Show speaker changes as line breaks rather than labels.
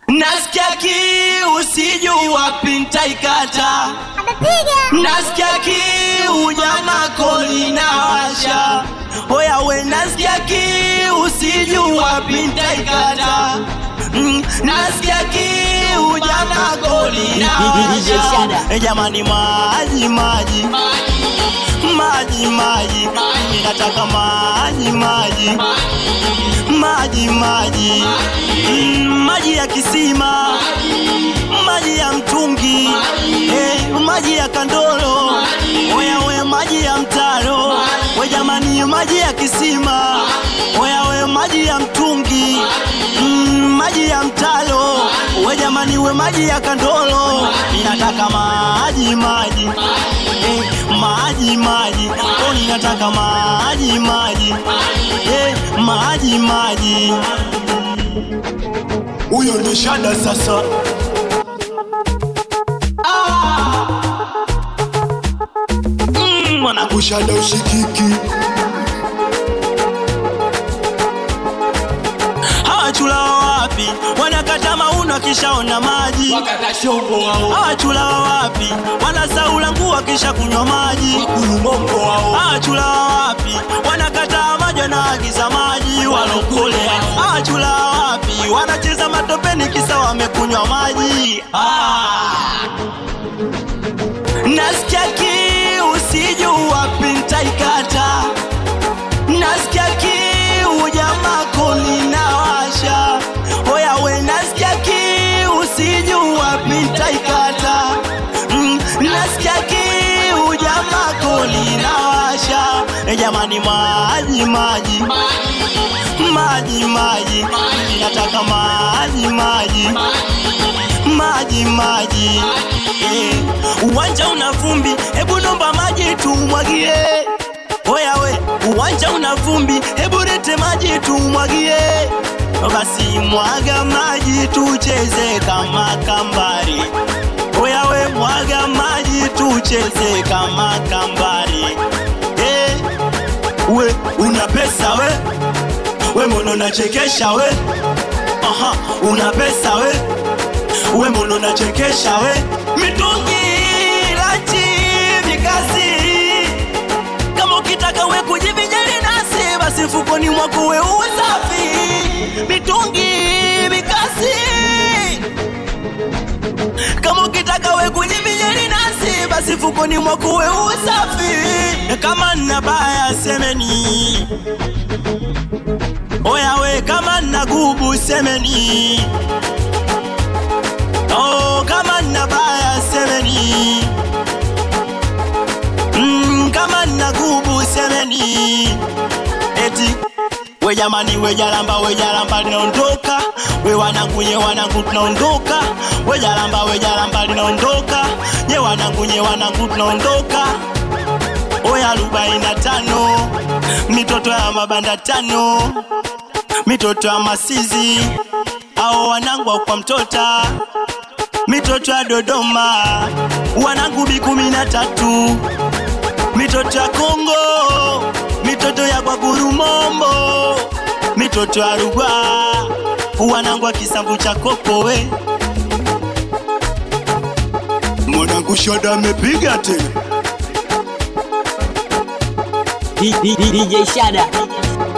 Nasikia kiu sijua pinta ikata. Nasikia kiu jana koli na washa. Oya we nasikia kiu sijua pinta ikata. Nasikia kiu jana koli na washa. Jamani maji maji maji maji, nataka maji maji maji maji, maji ya kisima, maji ya mtungi, maji ya kandolo, oya we maji ya mtaro, we jamani maji ya kisima, oya we maji ya mtungi, maji ya mtaro, we jamani we maji ya kandolo, ninataka maji maji maji maji, oh ninataka maji maji maji maji. Huyo ndo Shada sasa. Mwanangu Shada ushikiki. Hawachula wapi wanakata mauno kishaona maji, wakata shombo wao. Hawachula wapi wanasaula nguo kisha kunywa maji, kulumombo wao. Hawachula wapi wanakata maji na agiza maji, walokole hao. Hawachula wapi wanacheza matopeni kisa wamekunywa maji. Nasikia kiu sijua pinta ikata. Nasikia kiu jamaa koli na washa. Oya we nasikia kiu sijua pinta ikata. Nasikia kiu jamaa koli na washa. Jamani maji maji maji maji, nataka maji maji maji maji. Uwanja una vumbi, hebu nomba maji tumwagie. Oya we, uwanja una vumbi, hebu lete maji tumwagie. Basi mwaga maji tucheze kama kambari. Oya we mwaga maji tucheze kama kambari. We una pesa we, we mono nachekesha we. Una pesa we, we mono nachekesha we. Mitungi lachi mikasi, kama ukitaka we kujivijali nasi, basi fukoni mwako we uwe safi. Mitungi mikasi, kama ukitaka we kujivijali nasi, basi fukoni mwako we uwe safi. Kama nabaya semeni, oya we kama nagubu semeni. Oh kama nabaya semeni, kama nagubu semeni. Eti we jamani we jalamba linaondoka. We wanangu nye wanangu tunaondoka. We jalamba linaondoka. Nye wanangu tunaondoka. Oya 45 mitoto ya mabanda 5, mitoto ya masizi ao wanangu kwa mtota, mitoto ya Dodoma wanangu B13, mitoto ya Kongo, mitoto ya kwa Gurumombo, mitoto ya Rugwa wanangu wa kisambu cha kopo we. Mwanangu Shada amepiga tena.
DJ Shada.